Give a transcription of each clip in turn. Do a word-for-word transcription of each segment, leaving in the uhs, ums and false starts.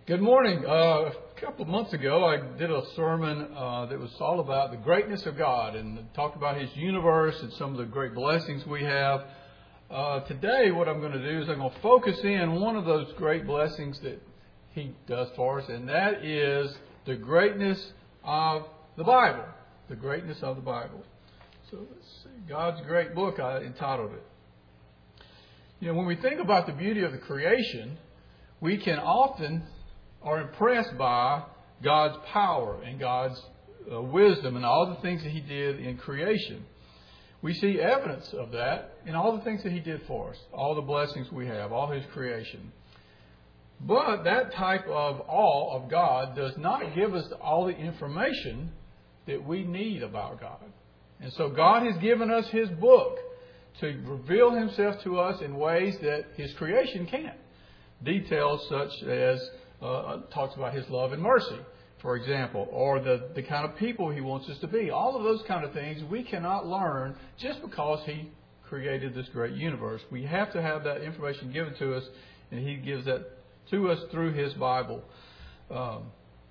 Good morning. Uh, a couple of months ago, I did a sermon uh, that was all about the greatness of God and talked about His universe and some of the great blessings we have. Uh, today, what I'm going to do is I'm going to focus in on one of those great blessings that He does for us, and that is the greatness of the Bible. The greatness of the Bible. So let's see. God's great book, I entitled it. You know, when we think about the beauty of the creation, we can often are impressed by God's power and God's uh, wisdom and all the things that He did in creation. We see evidence of that in all the things that He did for us, all the blessings we have, all His creation. But that type of awe of God does not give us all the information that we need about God. And so God has given us His book to reveal Himself to us in ways that His creation can't. Details such as Uh, talks about His love and mercy, for example, or the, the kind of people He wants us to be. All of those kind of things we cannot learn just because He created this great universe. We have to have that information given to us, and He gives that to us through His Bible. Um,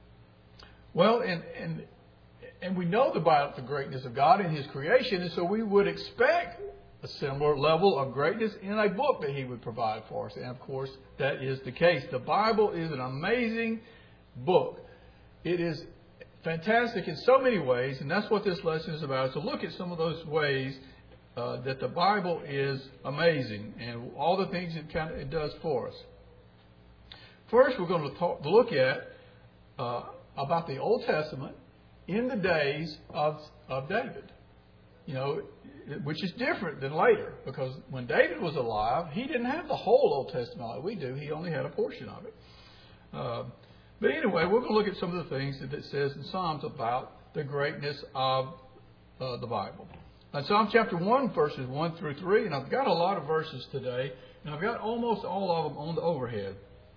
well, and, and, and we know about the greatness of God and His creation, and so we would expect a similar level of greatness in a book that He would provide for us. And of course, that is the case. The Bible is an amazing book. It is fantastic in so many ways, and that's what this lesson is about. So look at some of those ways uh, that the Bible is amazing and all the things it, kind of, it does for us. First, we're going to talk, look at uh, about the Old Testament in the days of, of David. You know, which is different than later, because when David was alive, he didn't have the whole Old Testament like we do. He only had a portion of it. Uh, but anyway, we're going to look at some of the things that it says in Psalms about the greatness of uh, the Bible. In Psalm chapter one, verses one through three, and I've got a lot of verses today, and I've got almost all of them on the overhead.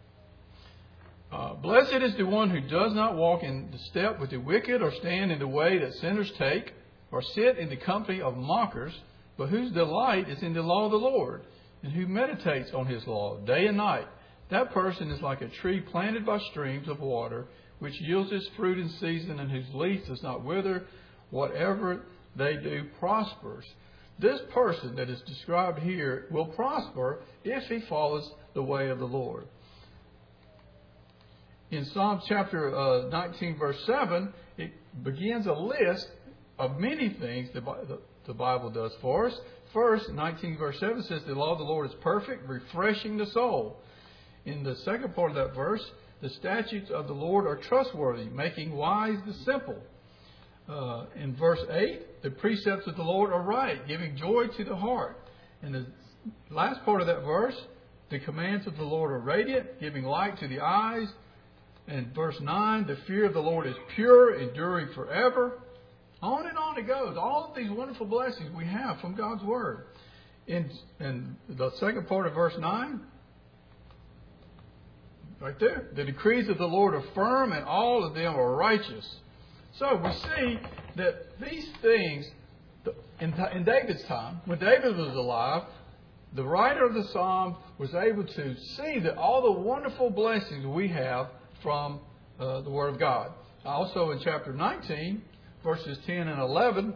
Uh, Blessed is the one who does not walk in the step with the wicked, or stand in the way that sinners take, or sit in the company of mockers, but whose delight is in the law of the Lord, and who meditates on His law day and night. That person is like a tree planted by streams of water, which yields its fruit in season, and whose leaf does not wither. Whatever they do prospers. This person that is described here will prosper if he follows the way of the Lord. In Psalm chapter uh, nineteen, verse seven, it begins a list of many things the, the, the Bible does for us. First, nineteen verse seven says, the law of the Lord is perfect, refreshing the soul. In the second part of that verse, the statutes of the Lord are trustworthy, making wise the simple. Uh, in verse eight, the precepts of the Lord are right, giving joy to the heart. In the last part of that verse, the commands of the Lord are radiant, giving light to the eyes. In verse nine, the fear of the Lord is pure, enduring forever. On and on it goes. All of these wonderful blessings we have from God's Word. In, in the second part of verse nine, right there, the decrees of the Lord are firm and all of them are righteous. So we see that these things, in, in David's time, when David was alive, the writer of the Psalm was able to see that all the wonderful blessings we have from uh, the Word of God. Also in chapter nineteen, verses ten and eleven,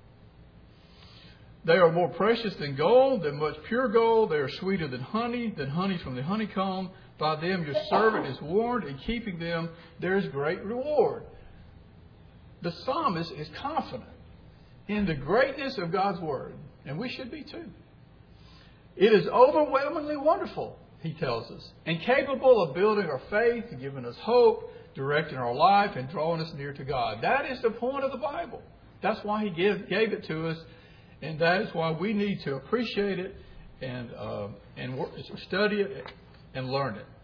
they are more precious than gold, than much pure gold. They are sweeter than honey, than honey from the honeycomb. By them your servant is warned, and keeping them there is great reward. The psalmist is confident in the greatness of God's Word, and we should be too. It is overwhelmingly wonderful, he tells us, and capable of building our faith and giving us hope, directing our life and drawing us near to God. That is the point of the Bible. That's why He gave, gave it to us, and that is why we need to appreciate it and uh, and work, study it and learn it.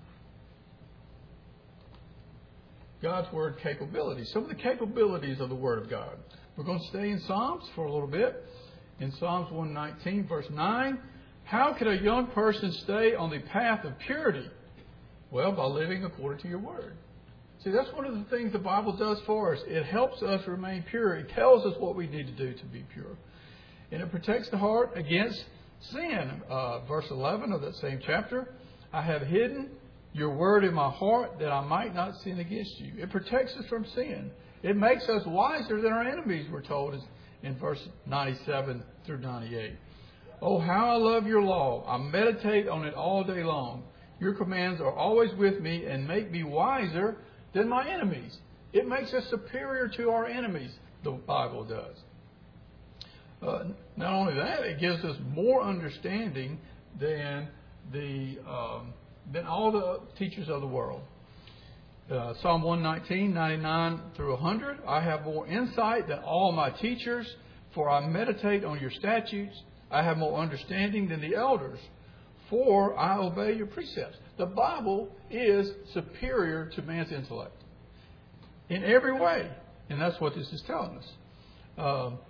God's Word capabilities. Some of the capabilities of the Word of God. We're going to stay in Psalms for a little bit. In Psalms one nineteen, verse nine, how can a young person stay on the path of purity? Well, by living according to your Word. See, that's one of the things the Bible does for us. It helps us remain pure. It tells us what we need to do to be pure. And it protects the heart against sin. Uh, verse eleven of that same chapter, I have hidden your word in my heart that I might not sin against you. It protects us from sin. It makes us wiser than our enemies, we're told in verse ninety-seven through ninety-eight. Oh, how I love your law. I meditate on it all day long. Your commands are always with me and make me wiser than my enemies. It makes us superior to our enemies, the Bible does. Uh, not only that, it gives us more understanding than the um, than all the teachers of the world. Uh, Psalm one nineteen, ninety-nine through one hundred. I have more insight than all my teachers, for I meditate on your statutes. I have more understanding than the elders, for I obey your precepts. The Bible is superior to man's intellect in every way. And that's what this is telling us. Um,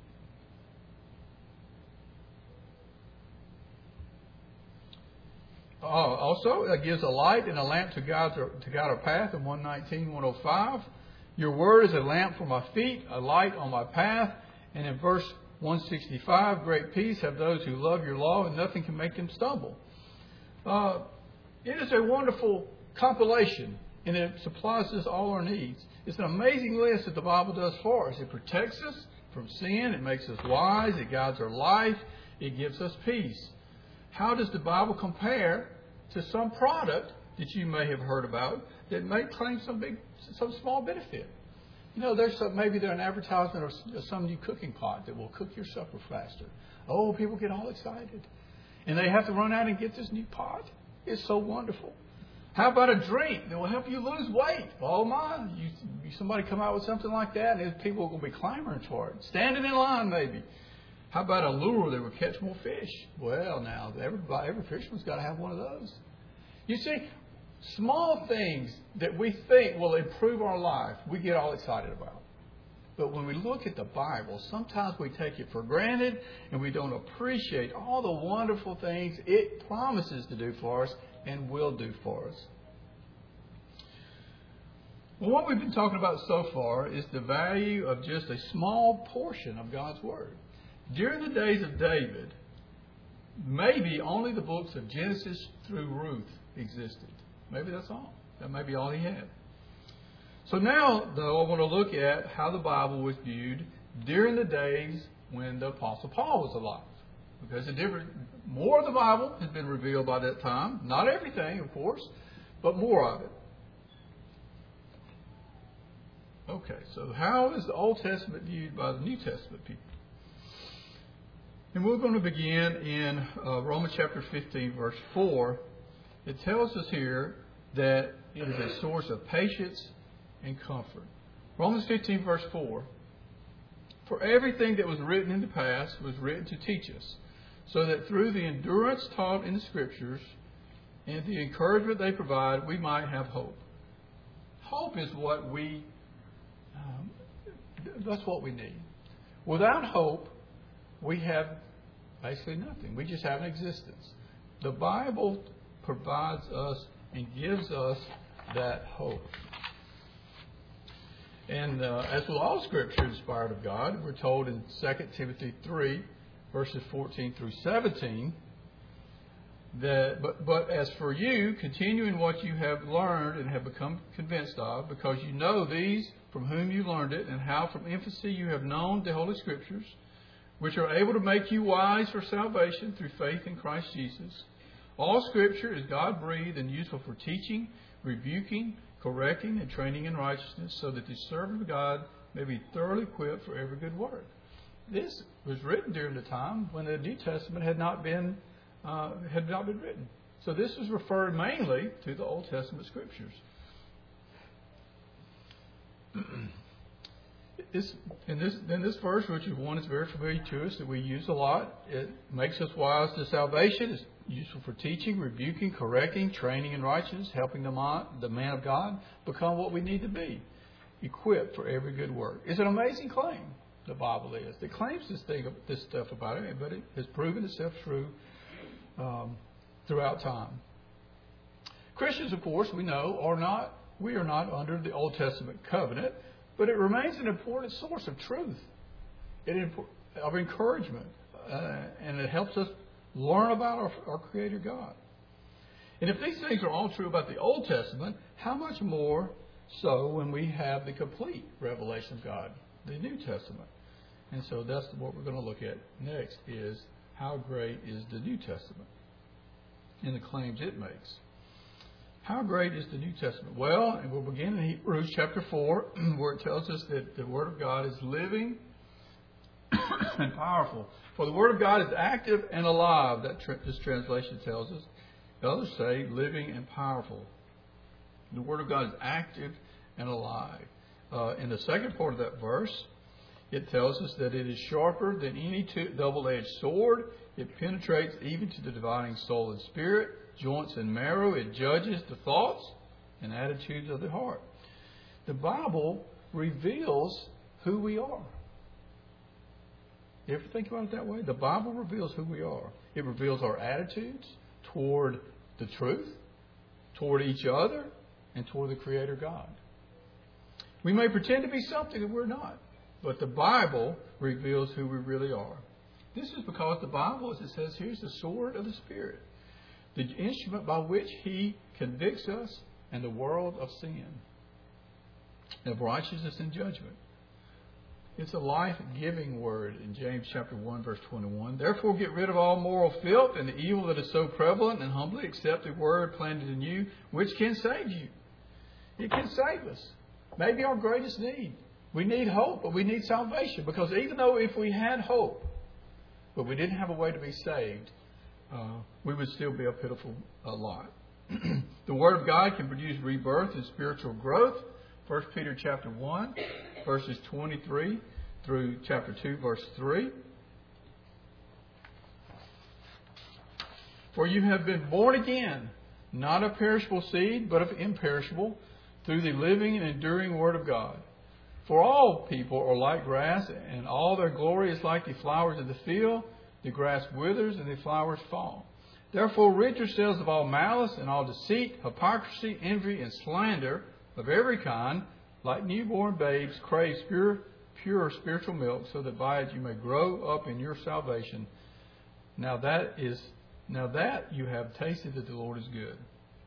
uh, also, it gives a light and a lamp to guide, to guide our path in one nineteen, one oh five. Your word is a lamp for my feet, a light on my path. And in verse one sixty-five, great peace have those who love your law, and nothing can make them stumble. Uh, it is a wonderful compilation, and it supplies us all our needs. It's an amazing list that the Bible does for us. It protects us from sin. It makes us wise. It guides our life. It gives us peace. How does the Bible compare to some product that you may have heard about that may claim some big, some small benefit? You know, there's some, maybe there's an advertisement of some new cooking pot that will cook your supper faster. Oh, people get all excited. And they have to run out and get this new pot. It's so wonderful. How about a drink that will help you lose weight? Oh, my. You, somebody come out with something like that, and people are going to be clamoring for it. Standing in line, maybe. How about a lure that will catch more fish? Well, now, everybody, every fisherman's got to have one of those. You see, small things that we think will improve our life, we get all excited about. But when we look at the Bible, sometimes we take it for granted and we don't appreciate all the wonderful things it promises to do for us and will do for us. Well, what we've been talking about so far is the value of just a small portion of God's Word. During the days of David, maybe only the books of Genesis through Ruth existed. Maybe that's all. That may be all he had. So now, though, I want to look at how the Bible was viewed during the days when the Apostle Paul was alive. Because the different, more of the Bible has been revealed by that time. Not everything, of course, but more of it. Okay, so how is the Old Testament viewed by the New Testament people? And we're going to begin in uh, Romans chapter fifteen, verse four. It tells us here that it is a source of patience and comfort. Romans fifteen, verse four. For everything that was written in the past was written to teach us, so that through the endurance taught in the Scriptures and the encouragement they provide, we might have hope. Hope is what we, um, that's what we need. Without hope, we have basically nothing. We just have an existence. The Bible provides us and gives us that hope. And uh, as with all Scripture inspired of God, we're told in Second Timothy three, verses fourteen through seventeen, that but, but as for you, continue in what you have learned and have become convinced of, because you know these from whom you learned it, and how from infancy you have known the Holy Scriptures, which are able to make you wise for salvation through faith in Christ Jesus. All Scripture is God-breathed and useful for teaching, rebuking, correcting, and training in righteousness, so that the servant of God may be thoroughly equipped for every good work. This was written during the time when the New Testament had not been uh, had not been written. So this is referred mainly to the Old Testament Scriptures. This, in this in this verse, which is one that's very familiar to us, that we use a lot, it makes us wise to salvation. It's useful for teaching, rebuking, correcting, training in righteousness, helping the man, the man of God become what we need to be, equipped for every good work. It's an amazing claim, the Bible is. It claims this thing, this stuff about it, but it has proven itself true um, throughout time. Christians, of course, we know, are not. We are not under the Old Testament covenant. But it remains an important source of truth, it, of encouragement, uh, and it helps us learn about our, our Creator God. And if these things are all true about the Old Testament, how much more so when we have the complete revelation of God, the New Testament? And so that's what we're going to look at next, is how great is the New Testament and the claims it makes. How great is the New Testament? Well, and we'll begin in Hebrews chapter four, where it tells us that the Word of God is living and powerful. For the Word of God is active and alive, that tra- this translation tells us. Others say living and powerful. The Word of God is active and alive. Uh, in the second part of that verse, it tells us that it is sharper than any two, double-edged sword. It penetrates even to the dividing soul and spirit, joints and marrow. It judges the thoughts and attitudes of the heart. The Bible reveals who we are. You ever think about it that way? The Bible reveals who we are. It reveals our attitudes toward the truth, toward each other, and toward the Creator God. We may pretend to be something that we're not, but the Bible reveals who we really are. This is because the Bible, as it says here, is the sword of the Spirit, the instrument by which He convicts us and the world of sin, of righteousness and judgment. It's a life-giving word in James chapter one, verse twenty-one. Therefore get rid of all moral filth and the evil that is so prevalent, and humbly accept the word planted in you, which can save you. It can save us. Maybe our greatest need. We need hope, but we need salvation. Because even though if we had hope, but we didn't have a way to be saved, uh, we would still be a pitiful uh, lot. The Word of God can produce rebirth and spiritual growth. First Peter chapter one, verses twenty-three through chapter two, verse three. For you have been born again, not of perishable seed, but of imperishable, through the living and enduring Word of God. For all people are like grass, and all their glory is like the flowers of the field. The grass withers and the flowers fall. Therefore rid yourselves of all malice and all deceit, hypocrisy, envy, and slander of every kind. Like newborn babes, crave pure, pure spiritual milk, so that by it you may grow up in your salvation. Now that is, now that you have tasted that the Lord is good.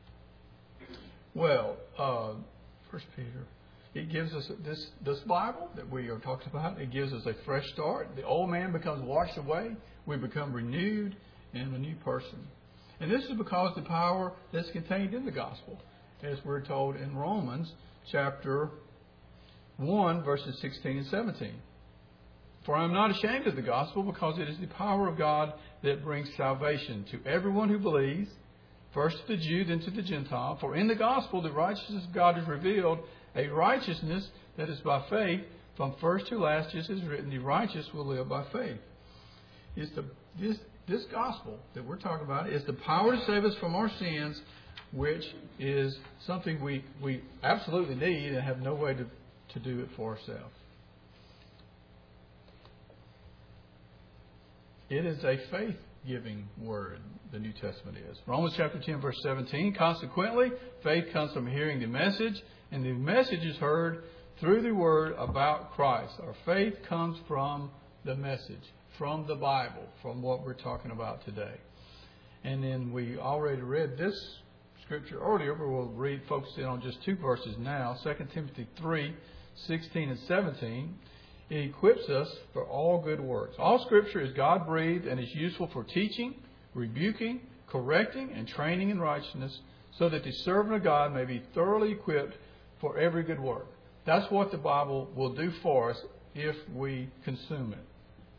Well, uh, First Peter, it gives us this this Bible that we are talking about. It gives us a fresh start. The old man becomes washed away. We become renewed and a new person. And this is because the power that's contained in the gospel, as we're told in Romans chapter one, verses sixteen and seventeen. For I am not ashamed of the gospel, because it is the power of God that brings salvation to everyone who believes, first to the Jew, then to the Gentile. For in the gospel the righteousness of God is revealed, a righteousness that is by faith, from first to last, just as written, the righteous will live by faith. It's the, this, this gospel that we're talking about is the power to save us from our sins, which is something we, we absolutely need and have no way to, to do it for ourselves. It is a faith-giving word, the New Testament is. Romans chapter ten, verse seventeen. Consequently, faith comes from hearing the message, and the message is heard through the word about Christ. Our faith comes from the message, from the Bible, from what we're talking about today. And then we already read this scripture earlier, but we'll read, focus in on just two verses now. Second Timothy three, sixteen and seventeen. It equips us for all good works. All Scripture is God-breathed and is useful for teaching, rebuking, correcting, and training in righteousness, so that the servant of God may be thoroughly equipped for every good work. That's what the Bible will do for us if we consume it.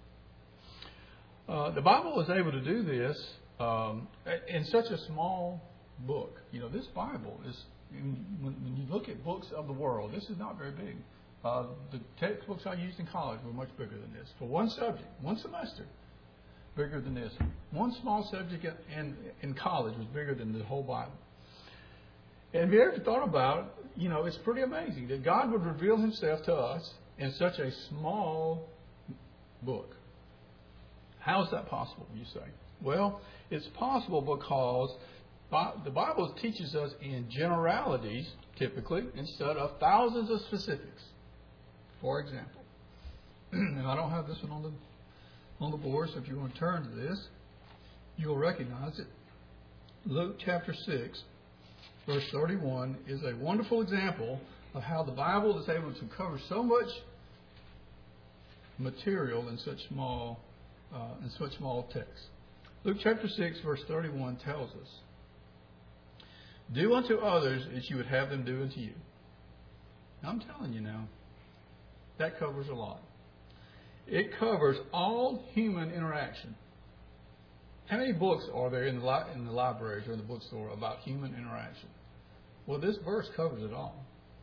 Uh, the Bible is able to do this um, in such a small book. You know, this Bible is, when, when you look at books of the world, this is not very big. Uh, the textbooks I used in college were much bigger than this. For one subject, one semester, bigger than this. One small subject in, in college was bigger than the whole Bible. And have you ever thought about, you know, it's pretty amazing that God would reveal Himself to us in such a small book. How is that possible, you say? Well, it's possible because the Bible teaches us in generalities, typically, instead of thousands of specifics. For example, and I don't have this one on the on the board, so if you want to turn to this, you'll recognize it. Luke chapter six, verse thirty-one is a wonderful example of how the Bible is able to cover so much material in such small uh, in such small text. Luke chapter six, verse thirty-one tells us, "Do unto others as you would have them do unto you." Now, I'm telling you now, that covers a lot. It covers all human interaction. How many books are there in the, li- in the libraries or in the bookstore about human interaction? Well, this verse covers it all.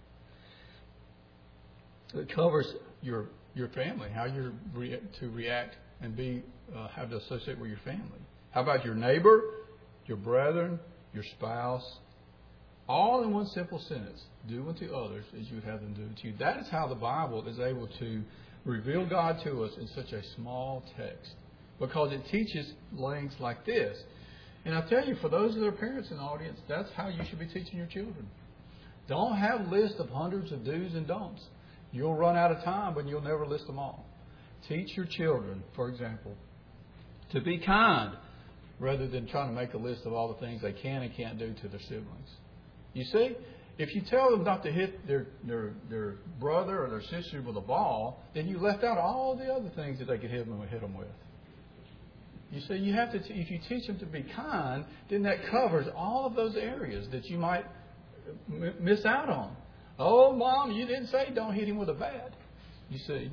It covers your your family, how you're re- to react and be uh, how to associate with your family. How about your neighbor, your brethren, your spouse? All in one simple sentence. Do unto others as you would have them do unto you. That is how the Bible is able to reveal God to us in such a small text. Because it teaches things like this. And I tell you, for those that are parents in the audience, that's how you should be teaching your children. Don't have lists of hundreds of do's and don'ts. You'll run out of time, but you'll never list them all. Teach your children, for example, to be kind rather than trying to make a list of all the things they can and can't do to their siblings. You see, if you tell them not to hit their, their, their brother or their sister with a ball, then you left out all the other things that they could hit them, hit them with. You see, you have to. T- if you teach them to be kind, then that covers all of those areas that you might m- miss out on. Oh, Mom, you didn't say don't hit him with a bat. You see,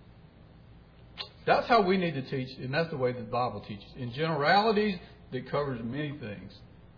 that's how we need to teach, and that's the way the Bible teaches. In generalities, that covers many things.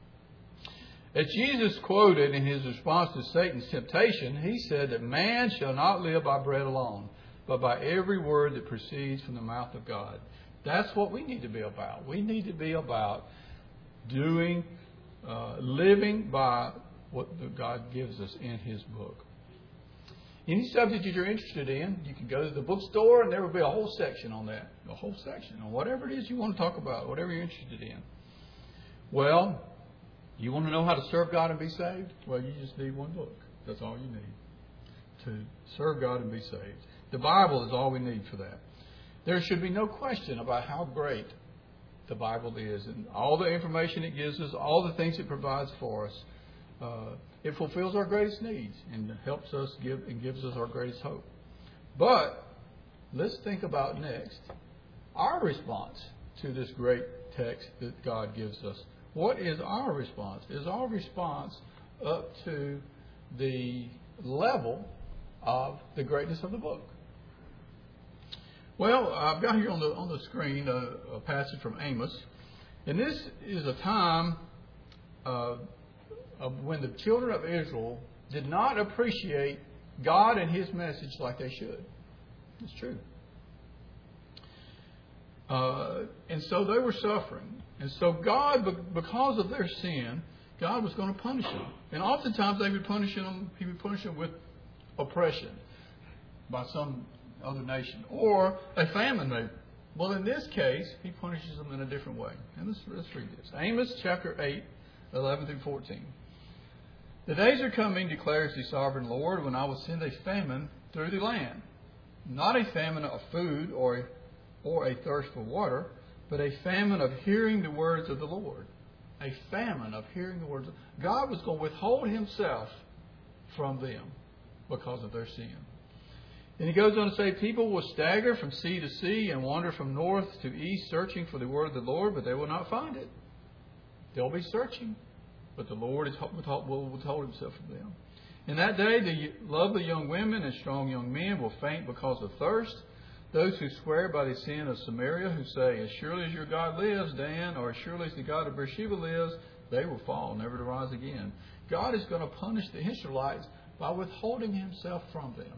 As Jesus quoted in his response to Satan's temptation, he said that man shall not live by bread alone, but by every word that proceeds from the mouth of God. That's what we need to be about. We need to be about doing, uh, living by what God gives us in His book. Any subject that you're interested in, you can go to the bookstore and there will be a whole section on that. A whole section on whatever it is you want to talk about, whatever you're interested in. Well, you want to know how to serve God and be saved? Well, you just need one book. That's all you need to serve God and be saved. The Bible is all we need for that. There should be no question about how great the Bible is and all the information it gives us, all the things it provides for us. Uh, it fulfills our greatest needs and helps us give and gives us our greatest hope. But let's think about next our response to this great text that God gives us. What is our response? Is our response up to the level of the greatness of the book? Well, I've got here on the on the screen a, a passage from Amos, and this is a time uh, of when the children of Israel did not appreciate God and His message like they should. It's true. Uh, and so they were suffering. And so God, because of their sin, God was going to punish them. And oftentimes they would punish them, He would punish them with oppression by some other nation. Or a famine maybe. Well, in this case, He punishes them in a different way. And let's, let's read this. Amos chapter eight, eleven through fourteen. The days are coming, declares the sovereign Lord, when I will send a famine through the land. Not a famine of food or a, or a thirst for water, but a famine of hearing the words of the Lord. A famine of hearing the words. God was going to withhold Himself from them because of their sin. And He goes on to say, people will stagger from sea to sea and wander from north to east, searching for the word of the Lord, but they will not find it. They'll be searching, but the Lord is withhold, will withhold Himself from them. In that day, the lovely young women and strong young men will faint because of thirst. Those who swear by the sin of Samaria, who say, as surely as your God lives, Dan, or as surely as the God of Beersheba lives, they will fall, never to rise again. God is going to punish the Israelites by withholding Himself from them.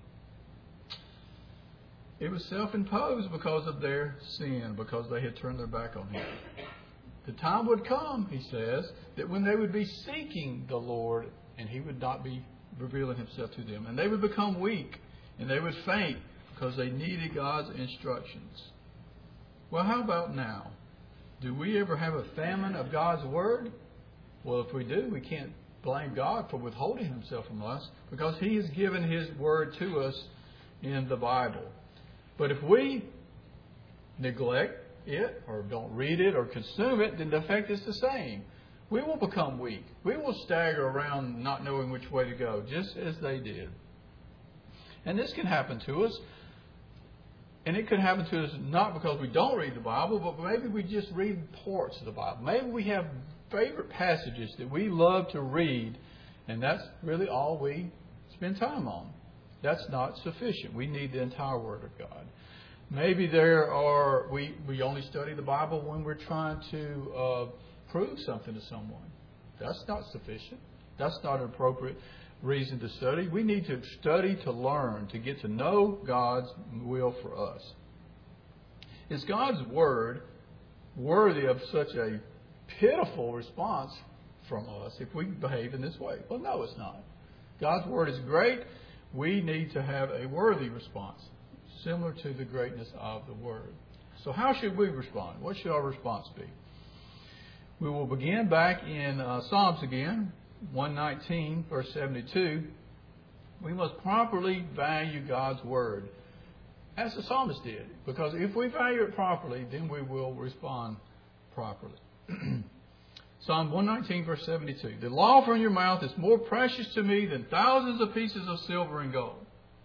It was self-imposed because of their sin, because they had turned their back on Him. The time would come, He says, that when they would be seeking the Lord and He would not be revealing Himself to them. And they would become weak and they would faint because they needed God's instructions. Well, how about now? Do we ever have a famine of God's Word? Well, if we do, we can't blame God for withholding Himself from us because He has given His Word to us in the Bible. But if we neglect it or don't read it or consume it, then the effect is the same. We will become weak. We will stagger around not knowing which way to go, just as they did. And this can happen to us. And it could happen to us not because we don't read the Bible, but maybe we just read parts of the Bible. Maybe we have favorite passages that we love to read, and that's really all we spend time on. That's not sufficient. We need the entire Word of God. Maybe there are we, we only study the Bible when we're trying to uh, prove something to someone. That's not sufficient. That's not an appropriate reason to study. We need to study to learn, to get to know God's will for us. Is God's Word worthy of such a pitiful response from us if we behave in this way? Well, no, it's not. God's Word is great. We need to have a worthy response, similar to the greatness of the Word. So how should we respond? What should our response be? We will begin back in uh, Psalms again, one nineteen, verse seventy-two. We must properly value God's Word, as the psalmist did. Because if we value it properly, then we will respond properly. Psalm one nineteen, verse seventy-two. The law from your mouth is more precious to me than thousands of pieces of silver and gold.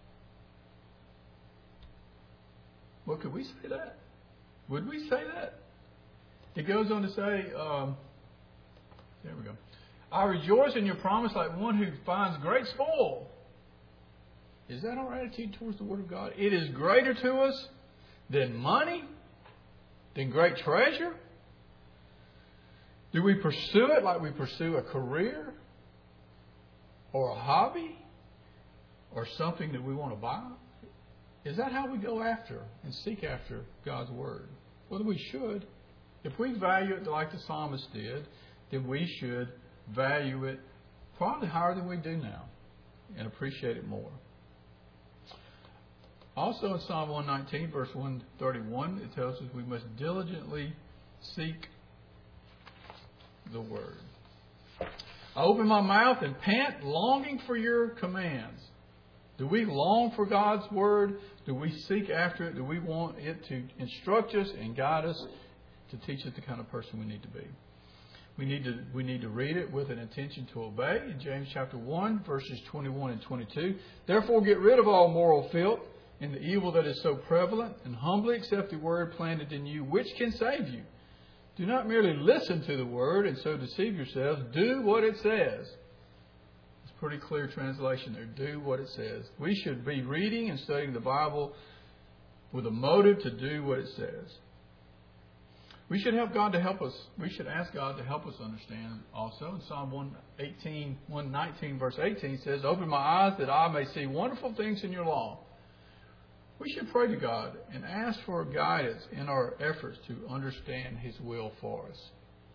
Well, could we say that? Would we say that? It goes on to say, um, there we go. I rejoice in your promise like one who finds great spoil. Is that our attitude towards the Word of God? It is greater to us than money, than great treasure. Do we pursue it like we pursue a career or a hobby or something that we want to buy? Is that how we go after and seek after God's Word? Well, we should. If we value it like the psalmist did, then we should value it probably higher than we do now and appreciate it more. Also in Psalm one nineteen, verse one thirty-one, it tells us we must diligently seek the Word. I open my mouth and pant, longing for your commands. Do we long for God's Word? Do we seek after it? Do we want it to instruct us and guide us, to teach us the kind of person we need to be? We need to we need to read it with an intention to obey. In James chapter one, verses twenty-one and twenty-two, therefore get rid of all moral filth and the evil that is so prevalent, and humbly accept the word planted in you, which can save you. Do not merely listen to the word and so deceive yourselves. Do what it says. It's a pretty clear translation there. Do what it says. We should be reading and studying the Bible with a motive to do what it says. We should help God to help us. We should ask God to help us understand also. In Psalm one eighteen, one nineteen, verse eighteen says, open my eyes that I may see wonderful things in your law. We should pray to God and ask for guidance in our efforts to understand His will for us.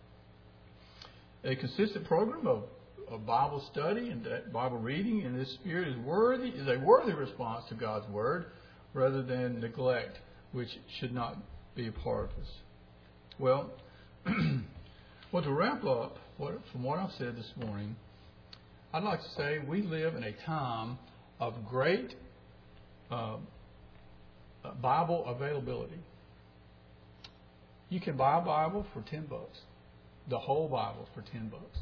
A consistent program of, of Bible study and Bible reading in this spirit is worthy is a worthy response to God's Word, rather than neglect, which should not be a part of us. Well, well, to wrap up what, from what I've said this morning, I'd like to say we live in a time of great uh, Bible availability. You can buy a Bible for ten bucks, the whole Bible for ten bucks.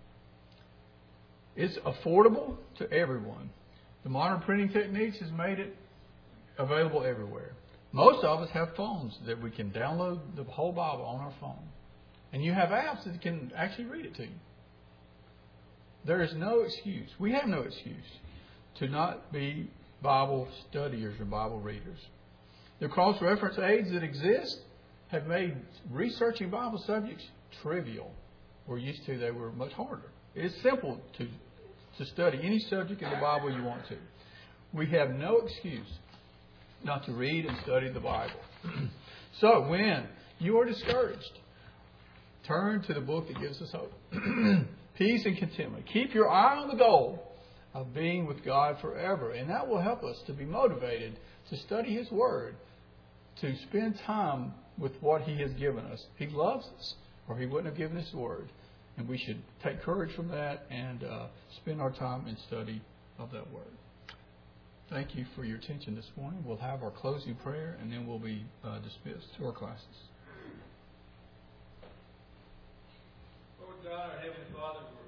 It's affordable to everyone. The modern printing techniques has made it available everywhere. Most of us have phones that we can download the whole Bible on our phone. And you have apps that can actually read it to you. There is no excuse. We have no excuse to not be Bible studiers or Bible readers. The cross-reference aids that exist have made researching Bible subjects trivial. We're used to they were much harder. It's simple to, to study any subject in the Bible you want to. We have no excuse not to read and study the Bible. So when you are discouraged, turn to the book that gives us hope. Peace and contentment. Keep your eye on the goal of being with God forever. And that will help us to be motivated to study His Word, to spend time with what He has given us. He loves us, or He wouldn't have given His Word. And we should take courage from that and uh, spend our time in study of that Word. Thank you for your attention this morning. We'll have our closing prayer, and then we'll be uh, dismissed to our classes. Lord Lord God, our Heavenly Father, we're